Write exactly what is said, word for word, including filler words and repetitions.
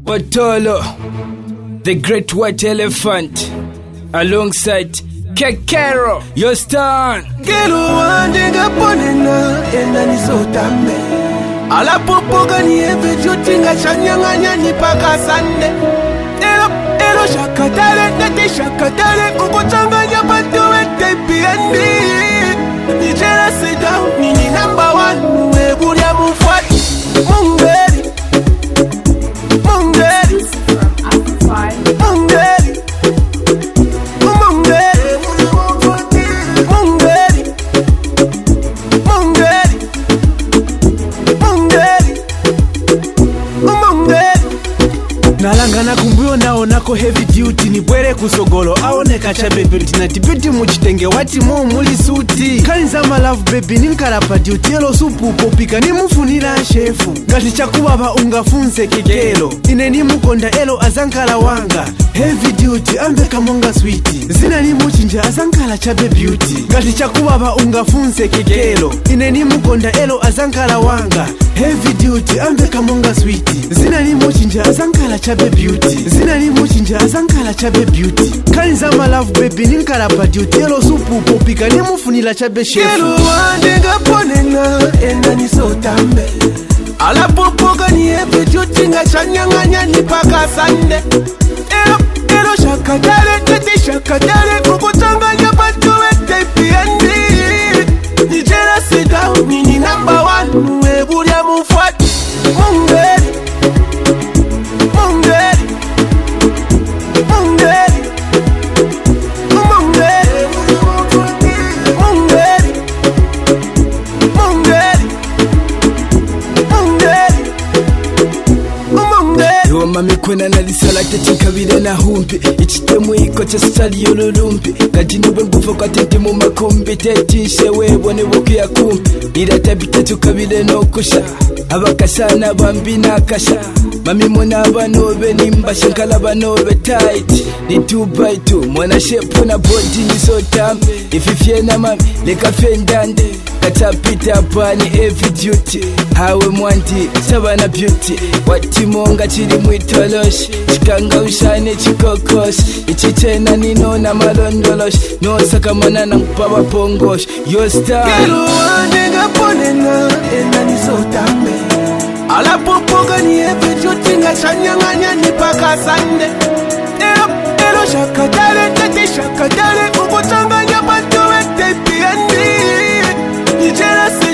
Otolo, the great white elephant, alongside Kekero, your stand. Kero wandinga ponena ena nisotambe. Ala popoga ni eve jotinga chanyanganya ni paka sande. Elo, elo shakatale, nete shakatale, kukuchanganya bantu wete biendi. Nijera seda, nini number one, uweburia mufati, mungeri. Mungeri. Mungeri. Nalangana kumbuyo naonako heavy duty ni bwere kusogolo aoneka cha baby tinati beauty muchitenge wati mu muli suti kanza my love baby ninkarapa duty elo supu popika nimufunira shefu ngati chakubaba ungafunze kekelo ine nimukonda elo azankala wanga heavy duty ambe kamonga sweet zina nimuchinja azankala cha beauty ngati chakubaba ungafunze kekelo ine nimukonda elo azankala wanga heavy duty ambe kamonga sweet zina nimuchinja azankala cha beauty zina nimuchinja azankala cha beauty kanza my love baby ninkarapa duty elo supu popika nimufunira cha shefu Kero wandinga ponena ena nisotambe. Ala popoga ni eve jotinga chanyanganya ni paka sande. Elo, elo shakatale, nete shakatale, kukuchanganya bantu wete biendi. Nijera seda, nini number one, uweburia mufati, mungeri. Mungeri. Mungeri. Mungeri. Mungeri. Mungeri. Mungeri. Mungeri. Yo mami kwena nalisala techinkabire na humpi ichitemu iko chasali yolulumpi kajini wengufa kwa tete mu makumbi tetishe webone woku ya kumpi iratabite tukabire no kusha abakasana bambi nakasha mami mona banobe nimbasha nkala banobe tight ni two by two mwana shepu na body ni so tam ififye na mami leka fendande katapita pani every duty hawe mwanti sabana beauty watimonga chiri mwitolosh chikanga ushane chikokosh ichichena nino na malondolosh no sakamana na mpaba pongosh your star. Kero wandinga ponena ena nisotambe. Ala popoga ni eve jotinga chanyanganya ni paka sande. Elo, elo shakatale, nete shakatale, kukuchanganya bantu wete biendi. Nijera